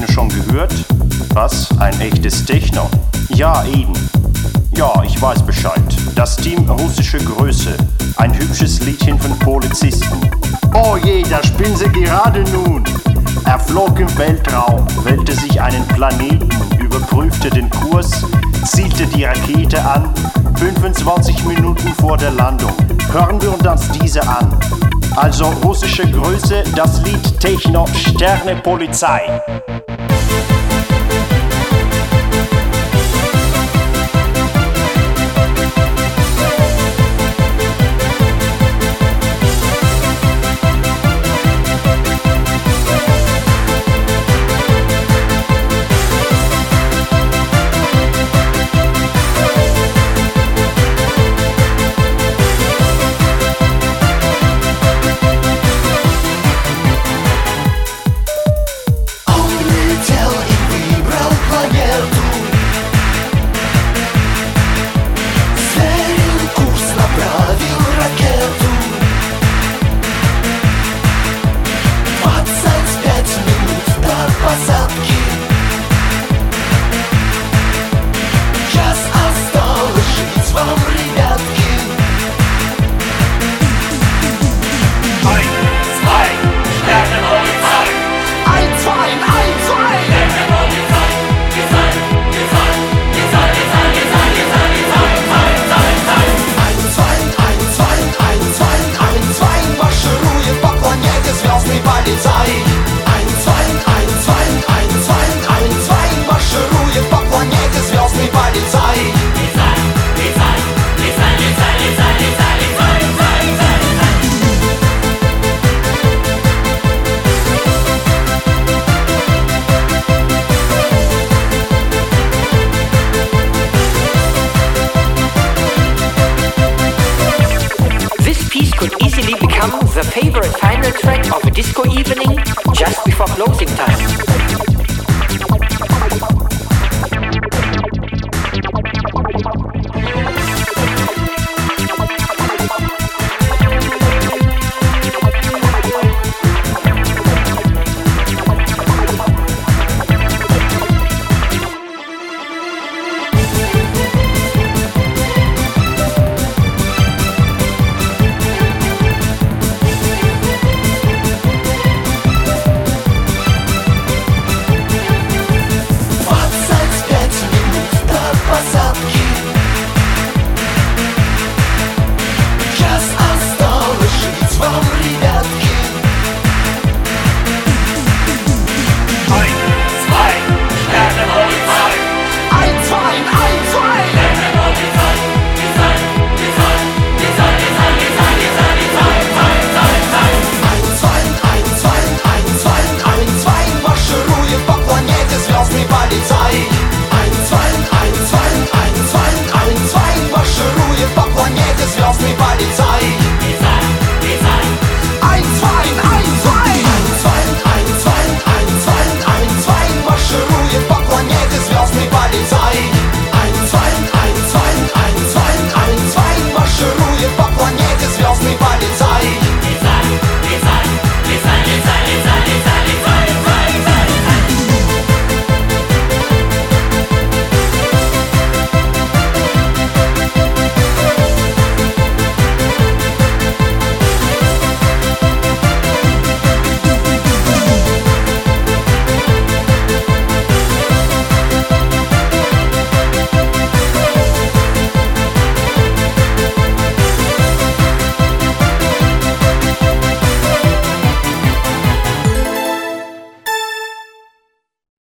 Techno schon gehört? Was? Ein echtes Techno? Ja, eben. Ja, ich weiß Bescheid. Das Team Russische Größe. Ein hübsches Liedchen von Polizisten. Oh je, da spinnen sie gerade nun. Er flog im Weltraum, wählte sich einen Planeten, überprüfte den Kurs, zielte die Rakete an, 25 Minuten vor der Landung. Hören wir uns diese an. Also Russische Größe, das Lied Techno, Sterne Polizei.